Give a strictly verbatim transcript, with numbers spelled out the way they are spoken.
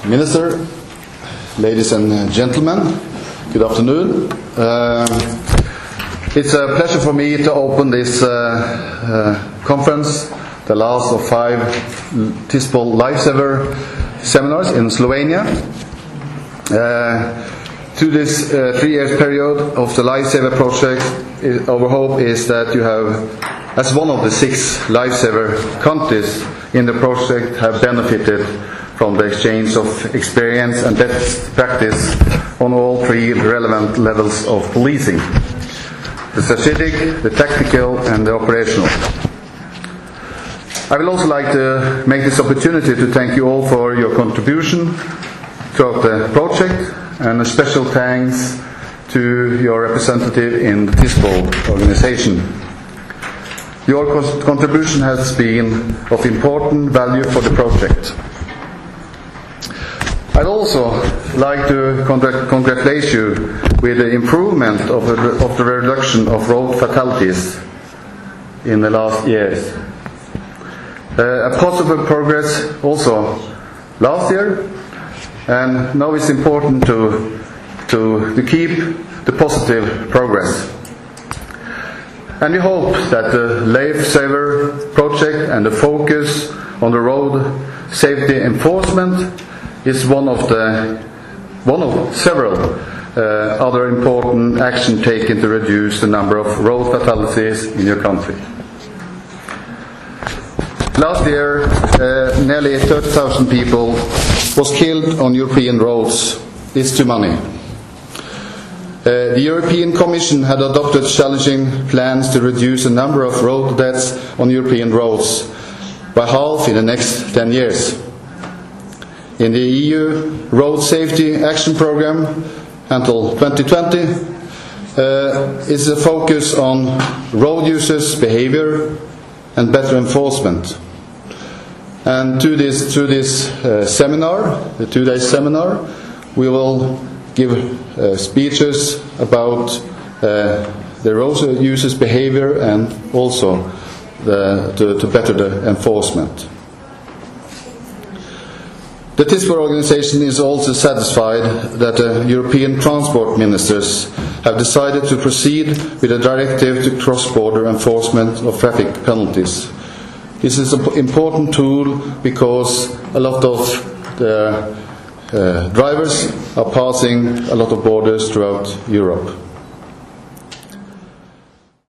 Minister, ladies and gentlemen, good afternoon. Uh, it's a pleasure for me to open this uh, uh, conference, the last of five TISPOL Lifesaver seminars in Slovenia. Uh, to this uh, three years period of the Lifesaver project, our hope is that you have, as one of the six Lifesaver countries in the project, have benefited from the exchange of experience and best practice on all three relevant levels of policing: the strategic, the tactical and the operational. I would also like to make this opportunity to thank you all for your contribution throughout the project, and a special thanks to your representative in the TISPOL organization. Your contribution has been of important value for the project. I'd also like to congratulate you with the improvement of the, of the reduction of road fatalities in the last years. Uh, a positive progress also last year, and now it's important to, to, to keep the positive progress. And we hope that the Lifesaver project and the focus on the road safety enforcement is one of the one of several uh, other important action taken to reduce the number of road fatalities in your country. Last year, uh, nearly thirty thousand people was killed on European roads. It's too many. Uh, the European Commission had adopted challenging plans to reduce the number of road deaths on European roads by half in the next ten years. In the E U Road Safety Action Programme until twenty twenty uh, is a focus on road users' behaviour and better enforcement. And to this, through this uh, seminar, the two-day seminar, we will give uh, speeches about uh, the road users' behaviour and also the, to, to better the enforcement. The TISPOL organization is also satisfied that the European transport ministers have decided to proceed with a directive to cross-border enforcement of traffic penalties. This is an important tool because a lot of the uh, drivers are passing a lot of borders throughout Europe.